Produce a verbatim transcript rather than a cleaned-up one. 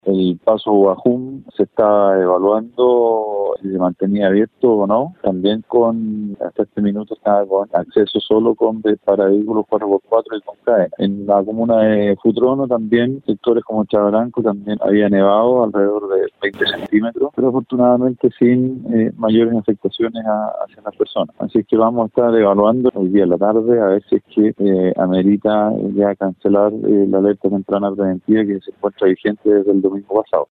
El paso Guajum se está evaluando si se mantenía abierto o no. También con, hasta este minuto estaba con acceso solo con para vehículos cuatro por cuatro y con cadena. En la comuna de Futrono también, sectores como Chabaranco también había nevado alrededor de veinte centímetros, pero afortunadamente sin eh, mayores afectaciones a, hacia las personas. Así que vamos a estar evaluando hoy día en la tarde a ver si es que eh, amerita ya cancelar eh, la alerta temprana preventiva que se encuentra vigente desde el domingo pasado.